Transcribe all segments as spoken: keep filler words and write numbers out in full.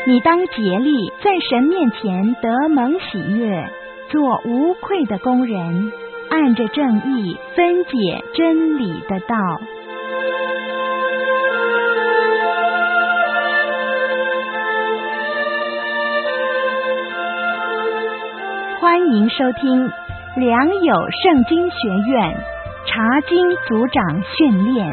你当竭力在神面前得蒙喜悦，做无愧的工人，按着正义分解真理的道。欢迎收听良友圣经学院查经组长训练。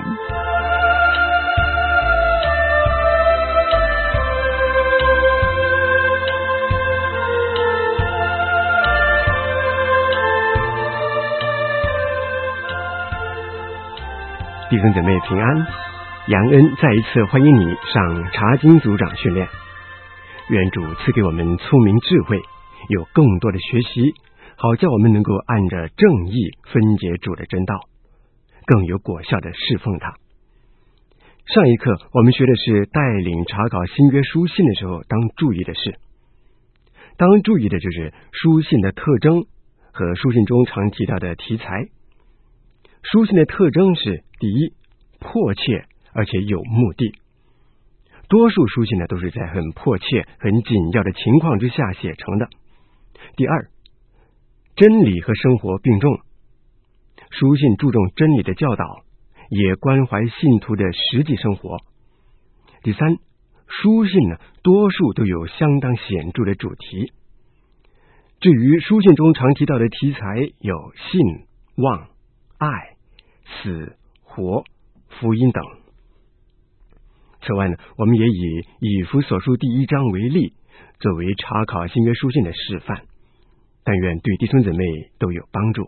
弟兄姊妹平安，杨恩再一次欢迎你上查经组长训练。愿主赐给我们聪明智慧，有更多的学习，好叫我们能够按着正义分解主的真道，更有果效的侍奉他。上一课我们学的是带领查考新约书信的时候当注意的事。当注意的就是书信的特征和书信中常提到的题材。书信的特征是：第一，迫切而且有目的。多数书信呢都是在很迫切、很紧要的情况之下写成的。第二，真理和生活并重。书信注重真理的教导，也关怀信徒的实际生活。第三，书信呢多数都有相当显著的主题。至于书信中常提到的题材有信、望、爱、死、活、福音等。此外呢，我们也以以弗所书第一章为例，作为查考新约书信的示范，但愿对弟兄姊妹都有帮助。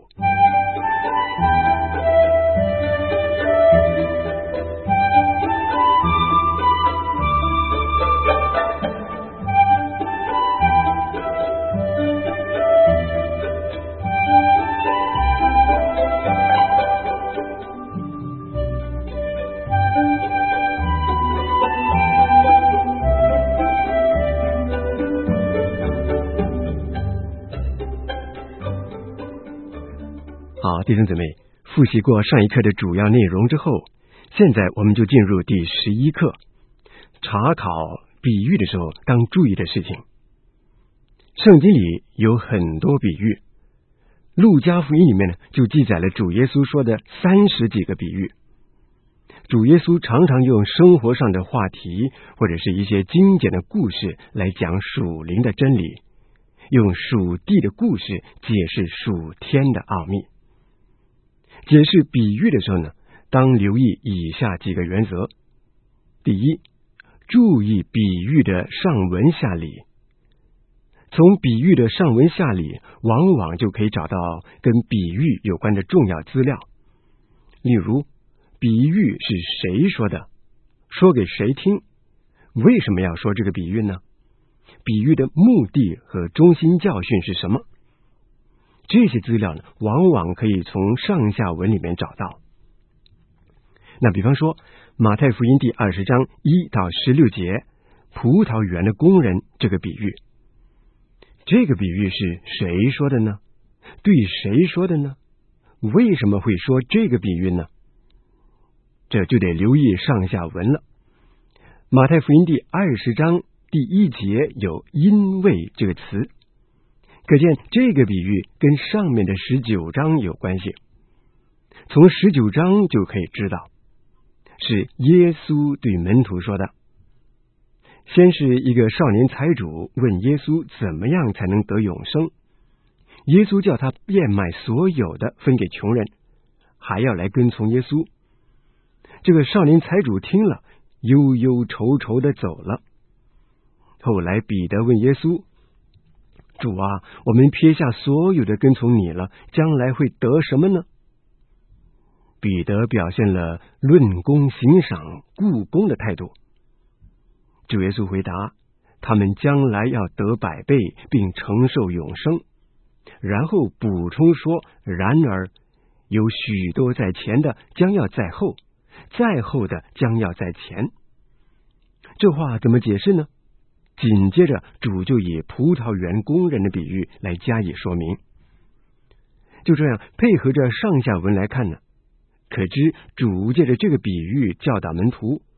好，弟兄姊妹，复习过上一课的主要内容之后，现在我们就进入第十一课，查考比喻的时候当注意的事情。圣经里有很多比喻，路加福音里面呢就记载了主耶稣说的三十几个比喻。主耶稣常常用生活上的话题或者是一些经典的故事来讲属灵的真理，用属地的故事解释属天的奥秘。解释比喻的时候呢，当留意以下几个原则。第一，注意比喻的上文下理。从比喻的上文下理，往往就可以找到跟比喻有关的重要资料。例如，比喻是谁说的？说给谁听？为什么要说这个比喻呢？比喻的目的和中心教训是什么？这些资料呢，往往可以从上下文里面找到。那比方说，马太福音第二十章一到十六节，葡萄园的工人这个比喻，这个比喻是谁说的呢？对谁说的呢？为什么会说这个比喻呢？这就得留意上下文了。马太福音第二十章第一节有因为这个词，可见这个比喻跟上面的十九章有关系。从十九章就可以知道，是耶稣对门徒说的。先是一个少年财主问耶稣怎么样才能得永生，耶稣叫他变卖所有的分给穷人，还要来跟从耶稣。这个少年财主听了，忧忧愁愁的走了。后来彼得问耶稣，主啊，我们撇下所有的跟从你了，将来会得什么呢？彼得表现了论功行赏、雇功的态度。主耶稣回答，他们将来要得百倍，并承受永生。然后补充说，然而有许多在前的将要在后，在后的将要在前。这话怎么解释呢？紧接着主就以葡萄园工人的比喻来加以说明。就这样配合着上下文来看呢，可知主借着这个比喻教导门徒，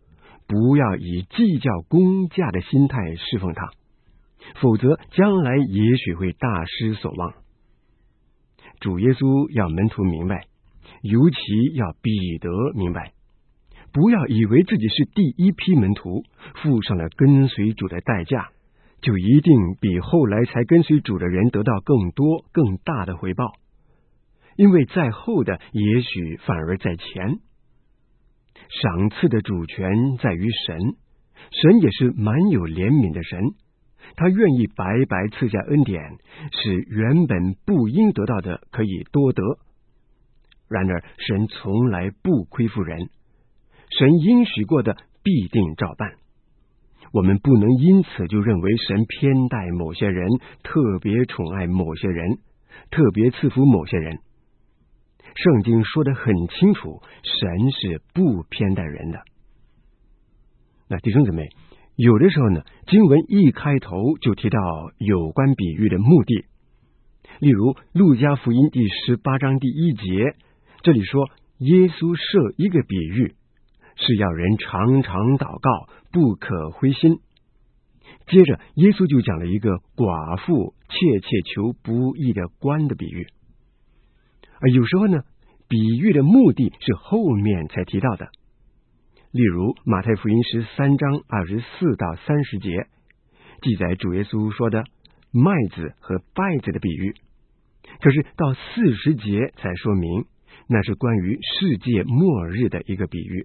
不要以计较公价的心态侍奉他，否则将来也许会大失所望。主耶稣要门徒明白，尤其要彼得明白，不要以为自己是第一批门徒，付上了跟随主的代价，就一定比后来才跟随主的人得到更多更大的回报，因为在后的也许反而在前。赏赐的主权在于神，神也是蛮有怜悯的神，他愿意白白赐下恩典，使原本不应得到的可以多得。然而神从来不亏负人，神应许过的必定照办。我们不能因此就认为神偏待某些人，特别宠爱某些人，特别赐福某些人。圣经说得很清楚，神是不偏待人的。那弟兄姊妹，有的时候呢，经文一开头就提到有关比喻的目的。例如路加福音第十八章第一节，这里说耶稣设一个比喻，是要人常常祷告，不可灰心。接着耶稣就讲了一个寡妇切切求不义的官的比喻。而有时候呢，比喻的目的是后面才提到的。例如马太福音十三章二十四到三十节，记载主耶稣说的麦子和稗子的比喻，可是到四十节才说明那是关于世界末日的一个比喻。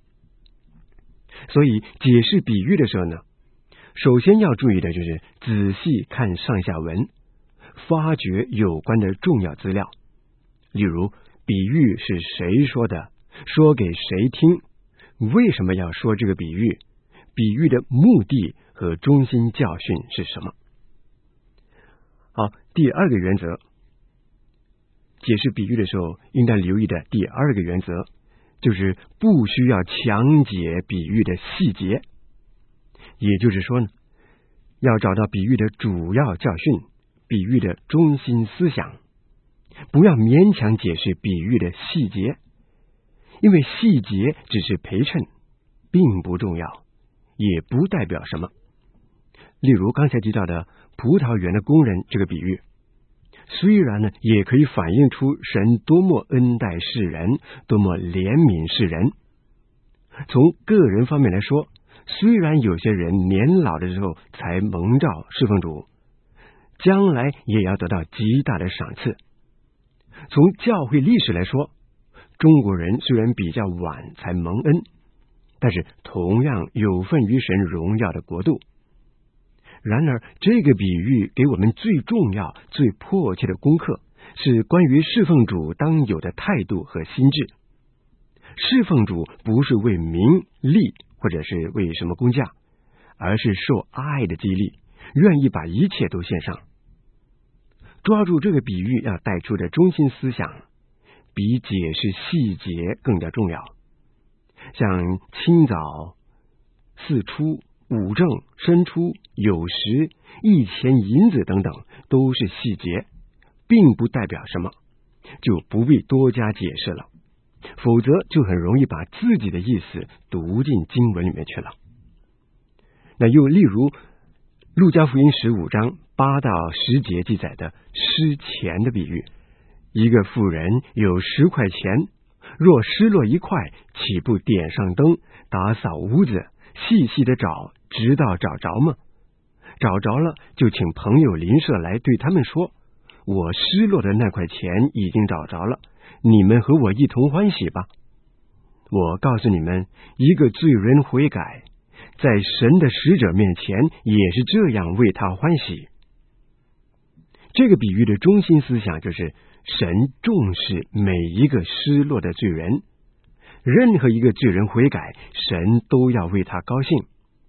所以解释比喻的时候呢，首先要注意的就是仔细看上下文，发掘有关的重要资料。例如比喻是谁说的，说给谁听，为什么要说这个比喻，比喻的目的和中心教训是什么。好，第二个原则，解释比喻的时候应该留意的第二个原则，就是不需要强解比喻的细节。也就是说呢，要找到比喻的主要教训，比喻的中心思想，不要勉强解释比喻的细节，因为细节只是陪衬，并不重要，也不代表什么。例如刚才提到的葡萄园的工人这个比喻，虽然呢也可以反映出神多么恩待世人，多么怜悯世人。从个人方面来说，虽然有些人年老的时候才蒙召侍奉主，将来也要得到极大的赏赐。从教会历史来说，中国人虽然比较晚才蒙恩，但是同样有份于神荣耀的国度。然而这个比喻给我们最重要最迫切的功课，是关于侍奉主当有的态度和心智。侍奉主不是为名利或者是为什么工价，而是受爱的激励，愿意把一切都献上。抓住这个比喻要带出的中心思想，比解释细节更加重要。像清早、四出、五正、申出、酉时、一钱银子等等，都是细节，并不代表什么，就不必多加解释了，否则就很容易把自己的意思读进经文里面去了。那又例如路加福音十五章八到十节记载的失钱的比喻，一个妇人有十块钱，若失落一块，岂不点上灯，打扫屋子，细细的找，直到找着吗？找着了，就请朋友邻舍来，对他们说，我失落的那块钱已经找着了，你们和我一同欢喜吧。我告诉你们，一个罪人悔改，在神的使者面前也是这样为他欢喜。这个比喻的中心思想就是神重视每一个失落的罪人，任何一个罪人悔改，神都要为他高兴。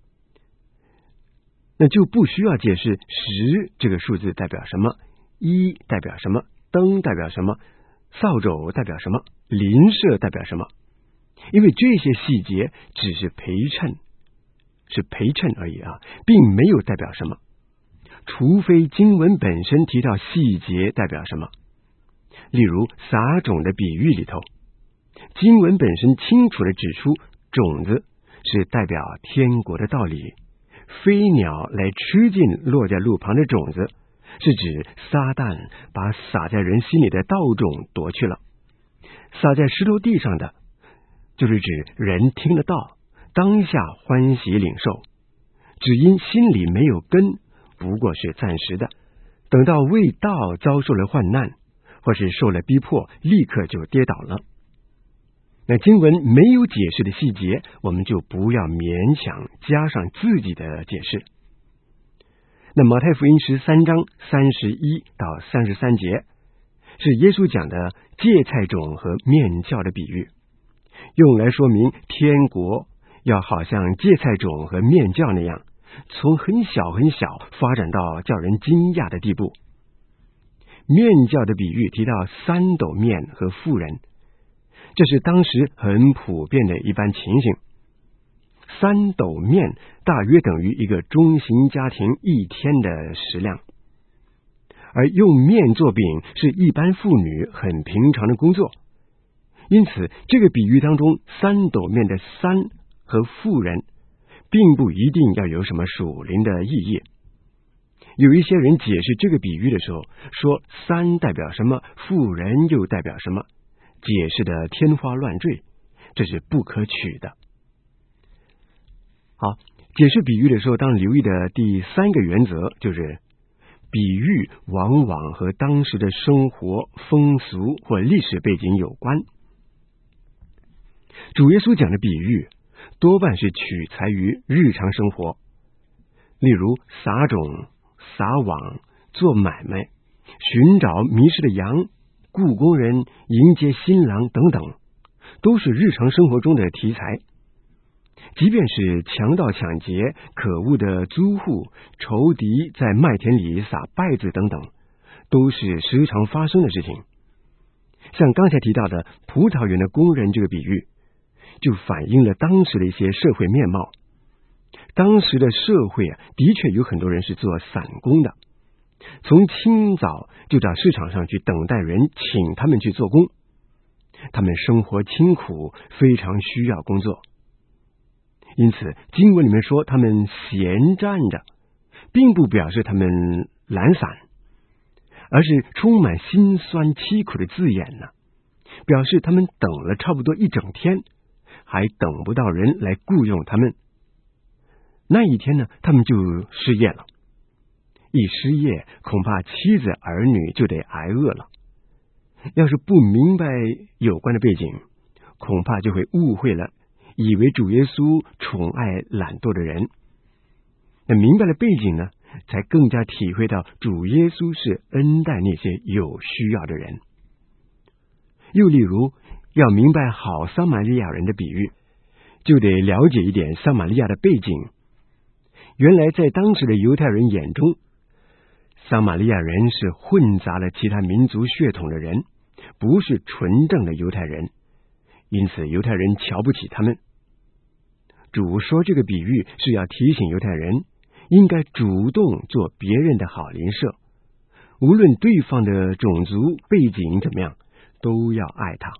那就不需要解释十这个数字代表什么，一代表什么，灯代表什么，扫帚代表什么，邻舍代表什么，因为这些细节只是陪衬，是陪衬而已啊，并没有代表什么，除非经文本身提到细节代表什么。例如撒种的比喻里头，经文本身清楚地指出种子是代表天国的道理，飞鸟来吃尽落在路旁的种子，是指撒旦把撒在人心里的道种夺去了。撒在石头地上的，就是指人听了道，当下欢喜领受，只因心里没有根，不过是暂时的，等到为道遭受了患难，或是受了逼迫，立刻就跌倒了。那经文没有解释的细节，我们就不要勉强加上自己的解释。那马太福音十三章三十一到三十三节是耶稣讲的芥菜种和面酵的比喻，用来说明天国要好像芥菜种和面酵那样，从很小很小发展到叫人惊讶的地步。面酵的比喻提到三斗面和妇人，这是当时很普遍的一般情形。三斗面大约等于一个中型家庭一天的食量，而用面做饼是一般妇女很平常的工作。因此这个比喻当中，三斗面的三和妇人并不一定要有什么属灵的意义。有一些人解释这个比喻的时候，说三代表什么，妇人又代表什么，解释的天花乱坠，这是不可取的。好，解释比喻的时候，当留意的第三个原则就是，比喻往往和当时的生活风俗或历史背景有关。主耶稣讲的比喻多半是取材于日常生活，例如撒种、撒网、做买卖、寻找迷失的羊、雇工人、迎接新郎等等，都是日常生活中的题材。即便是强盗抢劫、可恶的租户、仇敌在麦田里撒稗子等等，都是时常发生的事情。像刚才提到的葡萄园的工人这个比喻，就反映了当时的一些社会面貌。当时的社会啊，的确有很多人是做散工的，从清早就到市场上去等待人请他们去做工。他们生活清苦，非常需要工作。因此经文里面说他们闲站着，并不表示他们懒散，而是充满辛酸凄苦的字眼呢，表示他们等了差不多一整天，还等不到人来雇佣他们。那一天呢，他们就失业了。一失业，恐怕妻子儿女就得挨饿了。要是不明白有关的背景，恐怕就会误会了，以为主耶稣宠爱懒惰的人。那明白了背景呢，才更加体会到主耶稣是恩待那些有需要的人。又例如，要明白好撒玛利亚人的比喻，就得了解一点撒玛利亚的背景。原来在当时的犹太人眼中，撒玛利亚人是混杂了其他民族血统的人，不是纯正的犹太人，因此犹太人瞧不起他们。主说这个比喻是要提醒犹太人，应该主动做别人的好邻舍，无论对方的种族背景怎么样，都要爱他。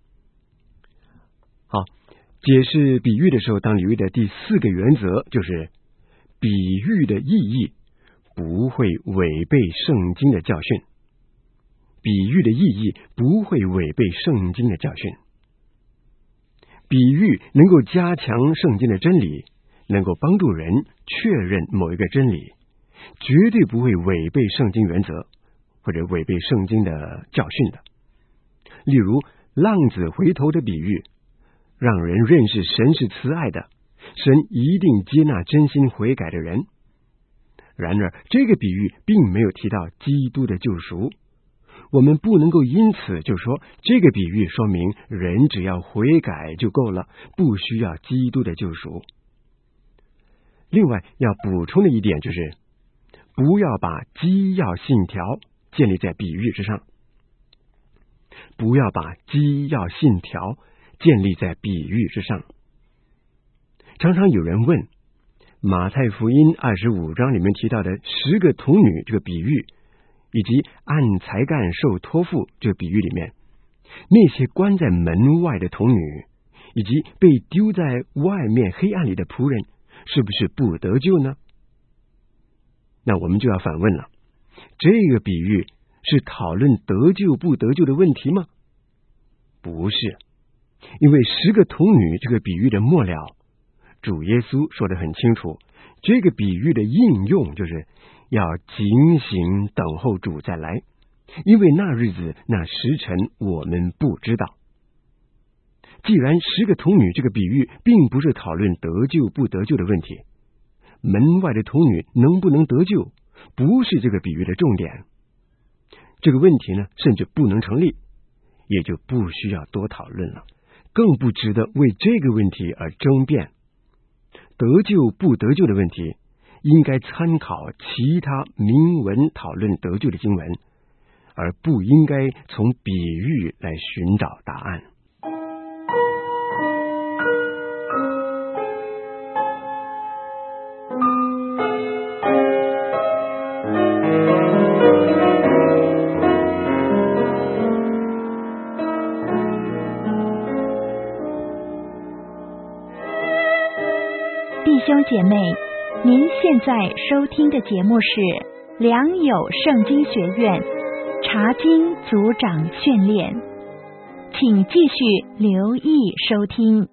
好，解释比喻的时候，当留意的第四个原则就是，比喻的意义不会违背圣经的教训。比喻的意义不会违背圣经的教训。比喻能够加强圣经的真理，能够帮助人确认某一个真理，绝对不会违背圣经原则，或者违背圣经的教训的。例如浪子回头的比喻，让人认识神是慈爱的，神一定接纳真心悔改的人。然而这个比喻并没有提到基督的救赎，我们不能够因此就说这个比喻说明人只要悔改就够了，不需要基督的救赎。另外要补充的一点就是，不要把基要信条建立在比喻之上。不要把基要信条建立在比喻之上。常常有人问，马太福音二十五章里面提到的十个童女这个比喻，以及按才干受托付这个比喻里面，那些关在门外的童女以及被丢在外面黑暗里的仆人是不是不得救呢？那我们就要反问了，这个比喻是讨论得救不得救的问题吗？不是，因为十个童女这个比喻的末了，主耶稣说得很清楚，这个比喻的应用就是要警醒等候主再来，因为那日子那时辰我们不知道。既然十个童女这个比喻并不是讨论得救不得救的问题，门外的童女能不能得救不是这个比喻的重点，这个问题呢甚至不能成立，也就不需要多讨论了，更不值得为这个问题而争辩。得救不得救的问题应该参考其他明文讨论得救的经文，而不应该从比喻来寻找答案。 弟兄姐妹，您现在收听的节目是良友圣经学院查经组长训练，请继续留意收听。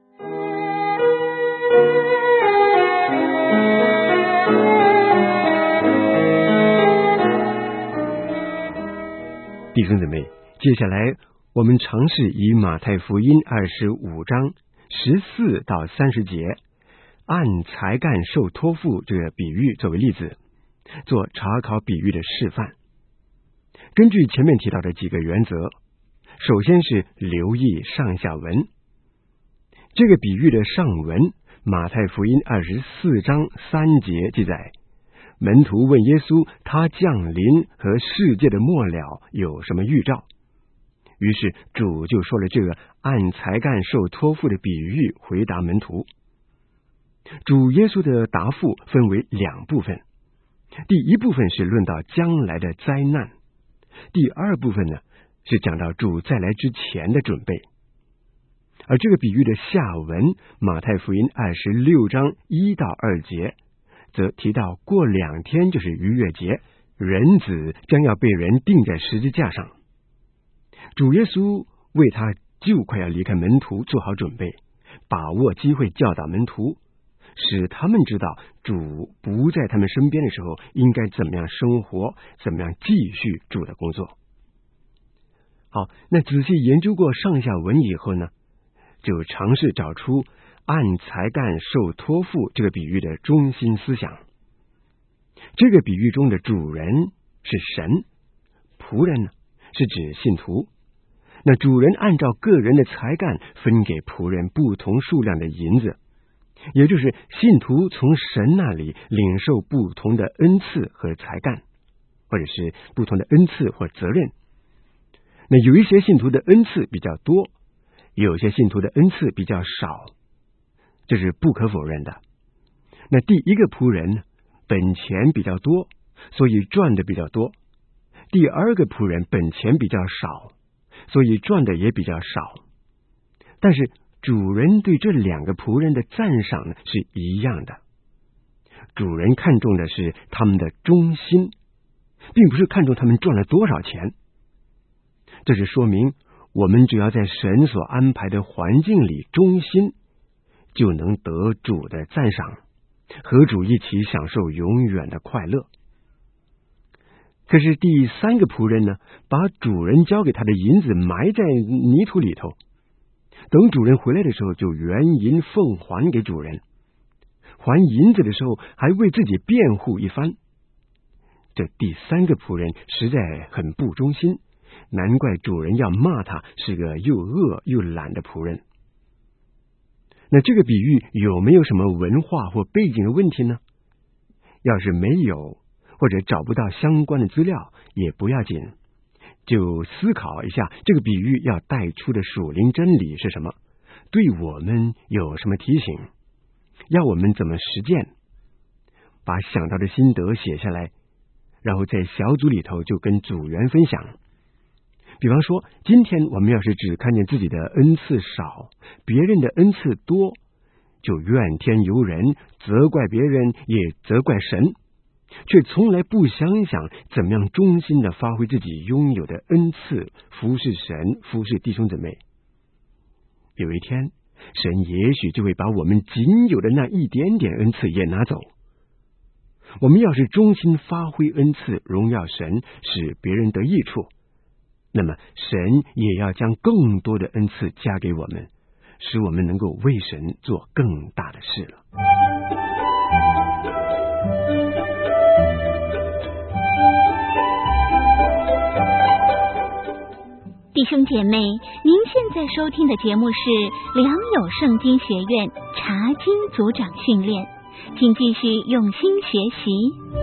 弟兄姊妹，接下来我们尝试以马太福音二十五章十四到三十节按才干受托付这个比喻作为例子，做查考比喻的示范。根据前面提到的几个原则，首先是留意上下文。这个比喻的上文，马太福音二十四章三节记载，门徒问耶稣他降临和世界的末了有什么预兆，于是主就说了这个按才干受托付的比喻回答门徒。主耶稣的答复分为两部分，第一部分是论到将来的灾难，第二部分呢是讲到主再来之前的准备。而这个比喻的下文，马太福音二十六章一到二节则提到过两天就是逾越节，人子将要被人钉在十字架上，主耶稣为他就快要离开门徒做好准备，把握机会教导门徒，使他们知道主不在他们身边的时候应该怎么样生活，怎么样继续主的工作。好，那仔细研究过上下文以后呢，就尝试找出按才干受托付这个比喻的中心思想。这个比喻中的主人是神，仆人呢是指信徒。那主人按照个人的才干分给仆人不同数量的银子，也就是信徒从神那里领受不同的恩赐和才干，或者是不同的恩赐或责任。那有一些信徒的恩赐比较多，有些信徒的恩赐比较少，这是不可否认的。那第一个仆人本钱比较多，所以赚的比较多；第二个仆人本钱比较少，所以赚的也比较少。但是主人对这两个仆人的赞赏呢是一样的，主人看重的是他们的忠心，并不是看重他们赚了多少钱。这是说明我们只要在神所安排的环境里忠心，就能得主的赞赏，和主一起享受永远的快乐。可是第三个仆人呢，把主人交给他的银子埋在泥土里头，等主人回来的时候就原银奉还给主人，还银子的时候还为自己辩护一番。这第三个仆人实在很不忠心，难怪主人要骂他是个又恶又懒的仆人。那这个比喻有没有什么文化或背景的问题呢？要是没有，或者找不到相关的资料也不要紧，就思考一下这个比喻要带出的属灵真理是什么，对我们有什么提醒，要我们怎么实践。把想到的心得写下来，然后在小组里头就跟组员分享， 比方说，今天我们要是只看见自己的恩赐少，别人的恩赐多，就怨天尤人，责怪别人，也责怪神，却从来不想想怎么样忠心的发挥自己拥有的恩赐，服侍神，服侍弟兄姊妹。有一天，神也许就会把我们仅有的那一点点恩赐也拿走。我们要是忠心发挥恩赐，荣耀神，使别人得益处，那么神也要将更多的恩赐加给我们，使我们能够为神做更大的事了。 弟兄姐妹，您现在收听的节目是良友圣经学院查经组长训练，请继续用心学习。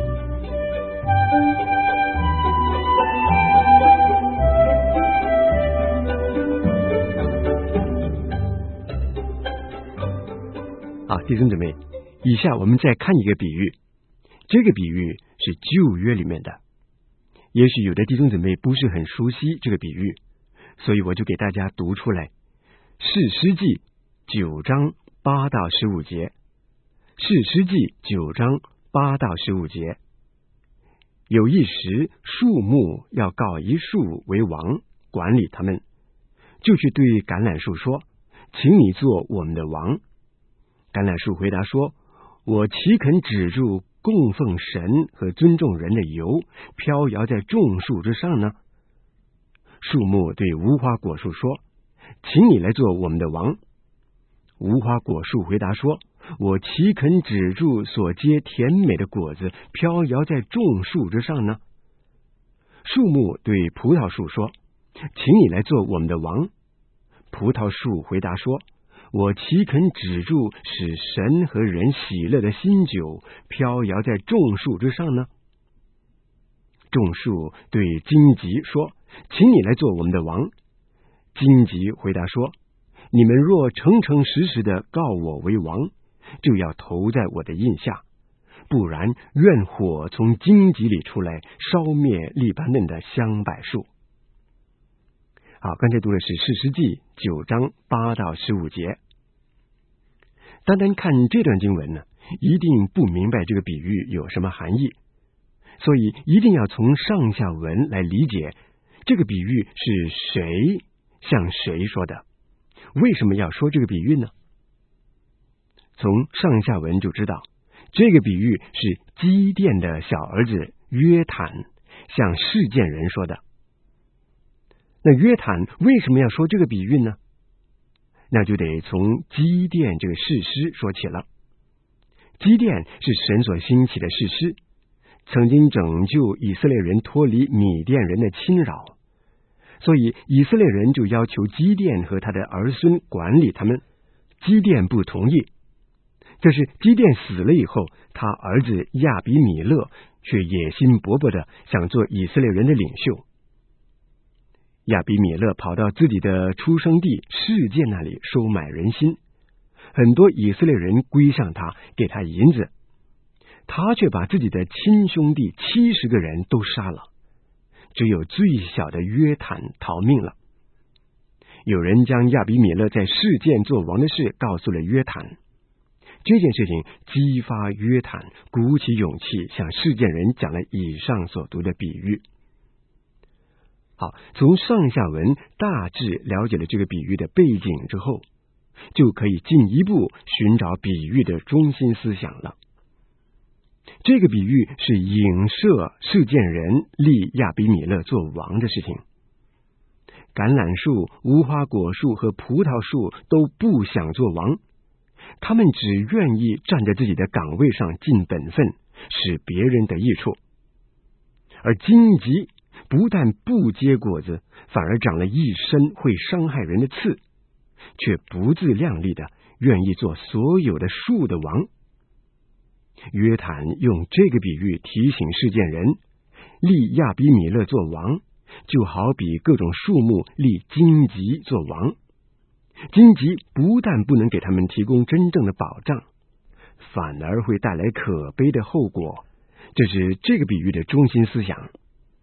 好，弟兄姊妹，以下我们再看一个比喻，这个比喻是旧约里面的，也许有的弟兄姊妹不是很熟悉这个比喻，所以我就给大家读出来。士师记九章八到十五节，士师记九章八到十五节。有一时，树木要告一树为王，管理他们，就去对橄榄树说：“请你做我们的王。”橄榄树回答说：“我岂肯止住供奉神和尊重人的油，飘摇在众树之上呢？”树木对无花果树说：“请你来做我们的王。”无花果树回答说：“我岂肯止住所结甜美的果子，飘摇在众树之上呢？”树木对葡萄树说：“请你来做我们的王。”葡萄树回答说：“我岂肯止住使神和人喜乐的新酒，飘摇在众树之上呢？”众树对荆棘说：“请你来做我们的王。”荆棘回答说：“你们若诚诚实实的告我为王，就要投在我的印下，不然愿火从荆棘里出来，烧灭利巴嫩的香柏树。”好，刚才读的是士师记九章八到十五节。单单看这段经文呢，一定不明白这个比喻有什么含义，所以一定要从上下文来理解这个比喻是谁向谁说的，为什么要说这个比喻呢？从上下文就知道，这个比喻是基甸的小儿子约坦向示剑人说的。那约坦为什么要说这个比喻呢？那就得从基甸这个士师说起了。基甸是神所兴起的士师，曾经拯救以色列人脱离米甸人的侵扰，所以以色列人就要求基甸和他的儿孙管理他们。基甸不同意，可是基甸死了以后，他儿子亚比米勒却野心勃勃的想做以色列人的领袖。亚比米勒跑到自己的出生地示剑那里收买人心，很多以色列人归向他，给他银子，他却把自己的亲兄弟七十个人都杀了，只有最小的约坦逃命了。有人将亚比米勒在示剑做王的事告诉了约坦，这件事情激发约坦鼓起勇气向示剑人讲了以上所读的比喻。好，从上下文大致了解了这个比喻的背景之后，就可以进一步寻找比喻的中心思想了。这个比喻是影射示剑人立亚比米勒做王的事情。橄榄树、无花果树和葡萄树都不想做王，他们只愿意站在自己的岗位上尽本分，使别人得益处。而荆棘不但不结果子，反而长了一身会伤害人的刺，却不自量力的愿意做所有的树的王。约坦用这个比喻提醒示剑人，立亚比米勒做王，就好比各种树木立荆棘做王。荆棘不但不能给他们提供真正的保障，反而会带来可悲的后果。这是这个比喻的中心思想。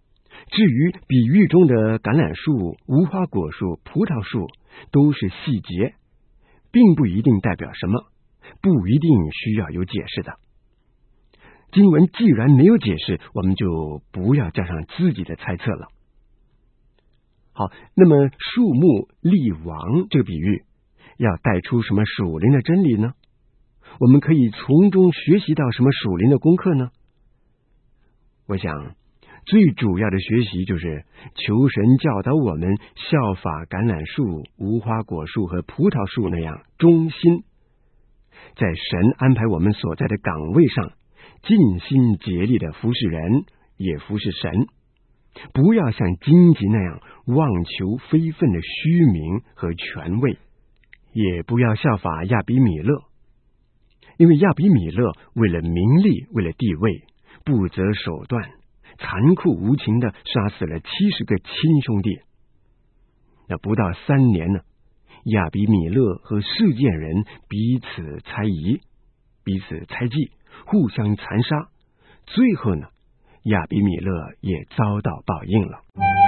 至于比喻中的橄榄树、无花果树、葡萄树，都是细节，并不一定代表什么，不一定需要有解释的。经文既然没有解释，我们就不要加上自己的猜测了。好，那么树木立王这个比喻要带出什么属灵的真理呢？我们可以从中学习到什么属灵的功课呢？我想最主要的学习就是求神教导我们效法橄榄树、无花果树和葡萄树那样忠心，在神安排我们所在的岗位上尽心竭力的服侍人，也服侍神，不要像荆棘那样妄求非分的虚名和权位，也不要效法亚比米勒，因为亚比米勒为了名利，为了地位，不择手段，残酷无情的杀死了七十个亲兄弟。那不到三年呢，亚比米勒和世件人彼此猜疑，彼此猜忌，互相残杀，最后呢，亚比米勒也遭到报应了。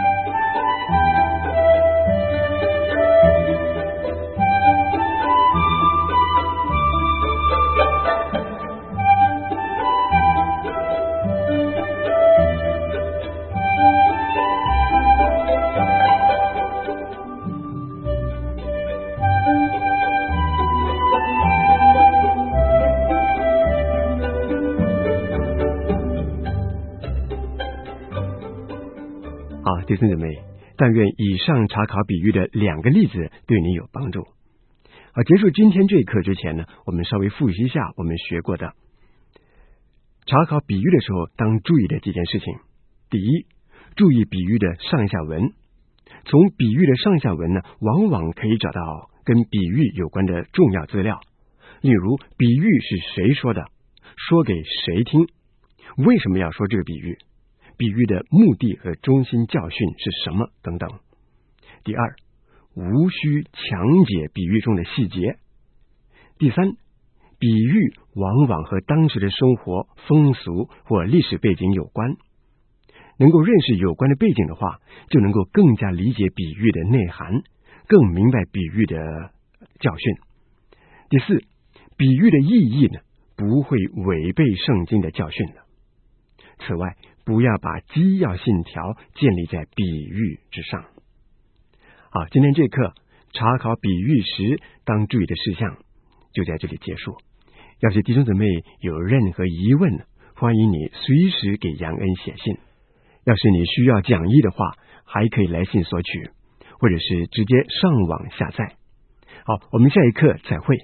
好，弟兄姊妹，但愿以上查考比喻的两个例子对你有帮助。好，结束今天这一课之前呢，我们稍微复习一下我们学过的查考比喻的时候当注意的几件事情。第一，注意比喻的上下文。从比喻的上下文呢，往往可以找到跟比喻有关的重要资料，例如比喻是谁说的，说给谁听，为什么要说这个比喻，比喻的目的和中心教训是什么等等。第二，无需强解比喻中的细节。第三，比喻往往和当时的生活、风俗或历史背景有关。能够认识有关的背景的话，就能够更加理解比喻的内涵，更明白比喻的教训。第四，比喻的意义呢，不会违背圣经的教训的。此外，不要把基要信条建立在比喻之上。好，今天这课查考比喻时当注意的事项就在这里结束。要是弟兄姊妹有任何疑问，欢迎你随时给杨恩写信。要是你需要讲义的话，还可以来信索取，或者是直接上网下载。好，我们下一课再会。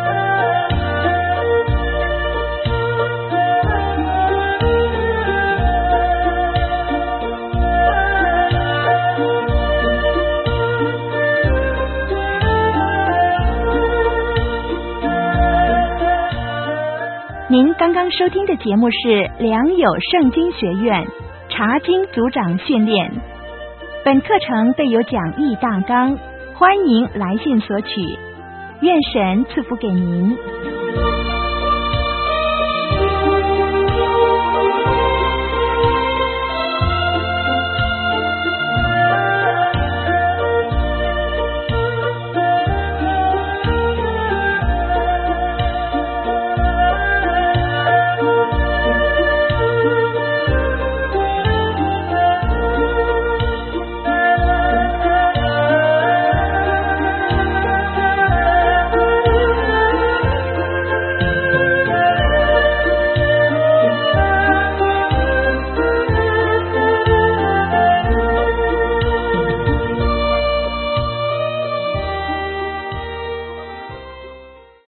您刚刚收听的节目是良友圣经学院查经组长训练，本课程备有讲义大纲，欢迎来信索取，愿神赐福给您。